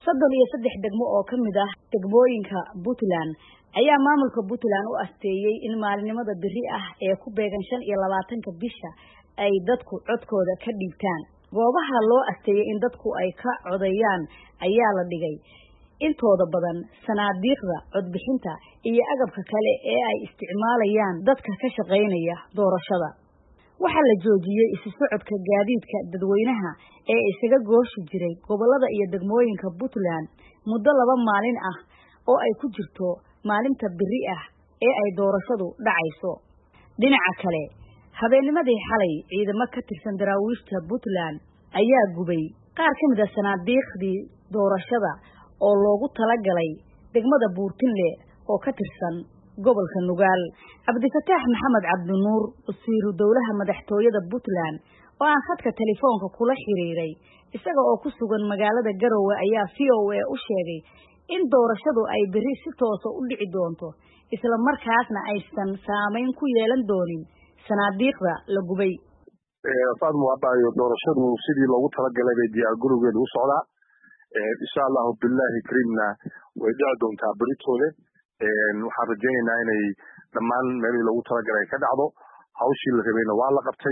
33 degmo oo kamid ah degmooyinka Puntland ayaa maamulka Puntland u asteeyay in maalinimada biri ah ee ku beegan 25 bisha ay dadku codkooda ka dhiibtaan. Goobaha loo asteeyay in dadku ay ka codayaan ayaa la dhigay intooda badan sanaadiiqda codbixinta iyo agabka kale ee ay isticmaalayaan dadka ka shaqeynaya doorashada. Waxa la joojiyay isu socodka gaadiidka dadweynaha ee isaga gooshi jiray gobolada iyo degmooyinka Puntland muddo 2 maalin ah oo ay ku jirto maalinta biri ah ee ay doorashadu dhacayso. Dhinaca kale, habeennimadii xalay ciidamo ka tirsan daraawiishta Puntland ayaa gubay qaar ka mid ah sanaadiiqdii doorashada oo loogu talagalay degmada Buurtinle oo ka tirsan gobolka Nugaal. Cabdifataax Maxamed Cabdinuur wasiiru dowlaha madaxtooyada Puntland oo aan khadka telefoonka kula xiriiray isaga oo ku sugan magaalada Garowe ayaa VOA u sheegay in doorashadu ay biri si toos ah u dhici doonto isla markaasna aysan saameyn ku yeelan doonin sanaadiiqda la gubay. Faadmo hadda doorashadu sidii loogu talagalay bay diyaar garowgeedu u socdaa. Insha Allah billahi karimna way dhici doontaa beritoole. Waxaan rajaynaynaa inay dhammaan meelihii loogu talagalay ka dhacdo. Hawshii la rabayna waa la qabtay.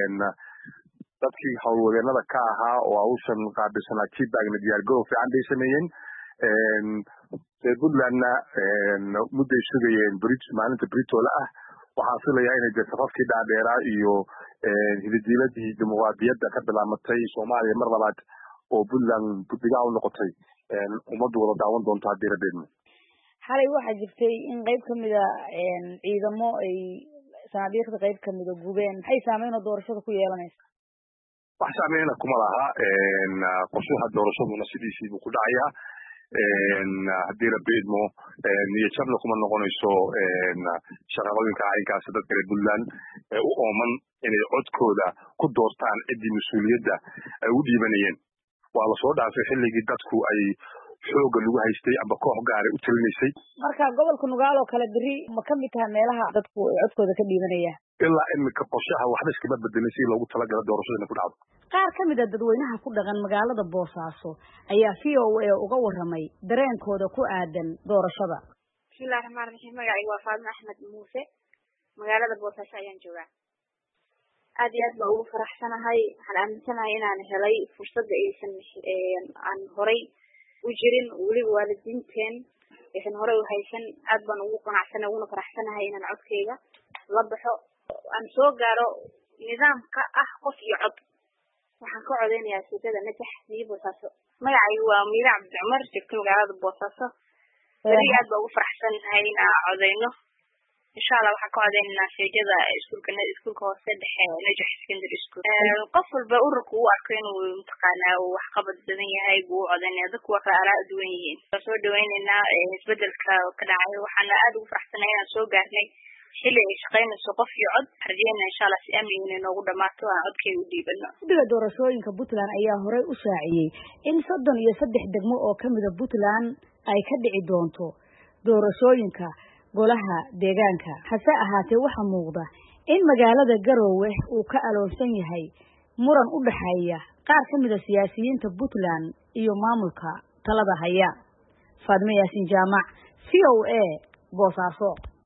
Dadkii hawlwadeenada ka ahaa oo hawshan qaabilsanaa feedbackna diyaar garow fiican bay sameeyeen. Puntlandna mudday sugayeen maalinta beritoole ah. Waxaan filayaa inay safafkii dhaadheeraa iyo hiddiladii dimuqraadiyadda ka bilaamatay Soomaaliya mar labaad oo Puntland guddiga u noqotay ummaddu wada daawan doonto haddii rabeedmo. Xalay waxaa jirtay in qayb ka mid ah ciidamo ay sanaadiiqda qayb ka mid ah gubeen. Maxay saameyn doorashada ku yeelanaysaa? Wax saameyn kuma laha. Qorshaha doorashaduna sidiisii buu ku dhacayaa. haddii rabeedmo niyad jabna kuma noqonayso shaqooyinka caynkaas dadka reer Puntland u ooman inay codkooda ku doortaan cidii mas'uuliyadda ay u dhiibanayeen. Waa la soo dhaafay xilligii dadku ay xooga lagu haystay aba koox gaar ah u talinaysay. Marka gobolka Nugaal oo kale biri ma ka mid tahay meelaha dadku ay codkooda ka dhiibanayaan. ilaa imika qorshaha waxba iskama bedelin si loogu talagalay doorashada ku dhacdo. Qaar ka mid ah dadweynaha ku dhaqan magaalada Boosaaso ayaa VOA uga waramay dareenkooda ku aadan doorashada. Bismillahir Rahmaanir Rahiim. Magacaygu waa Faadma Axmed Muuse. Magaalada Boosaaso ayaan joogaa. aad iyo aad baan ugu faraxsanahay. Waxaan aaminsanahay inaan helay fursad aan horay u jirin waliba waalidiinteen aysan horay u haysan. aad baan ugu qanacsanahay una faraxsanahay inaan codkayga la baxo aan soo gaaro nidaamka ah qof iyo cod. waxaan ka codeynayaa suuqyada Najax iyo Boosaaso. Magacaygu waa Miira Cabdi Cumar, joogto magaalada Boosaaso. aad baan ugu faraxsanahay inaan codeyno. insha Allah waxaan ka codeynaynaa sheegada iskuulka hoose dhexe Najax Secondary School. qof walba ururku uu arko inuu mutaqaanaa uu wax qabad badan yahay buu codeynaya. dadku waa kala arag duwan yihiin. soo dhaweynaynaa isbedelka ka dhacay. waxaan aad ugu faraxsanahay inaan soo gaarnay xilli ay shaqeynayso qof iyo cod. rajayna insha Allah si amni ah inoogu dhamaato aan codkay u dhiibano. Guddiga doorashooyinka Puntland ayaa horay u shaaciyay in 33 degmo oo kamid ah Puntland ay ka dhici doonto doorashooyinka golaha deegaanka. hase ahaatee waxa muuqda in magaalada Garowe uu ka aloonsan yahay muran u dhaxeeya qaar ka mid ah siyaasiyiinta Puntland iyo maamulka talada haya. Faadma Yaasin Jaamac, VOA, Boosaaso.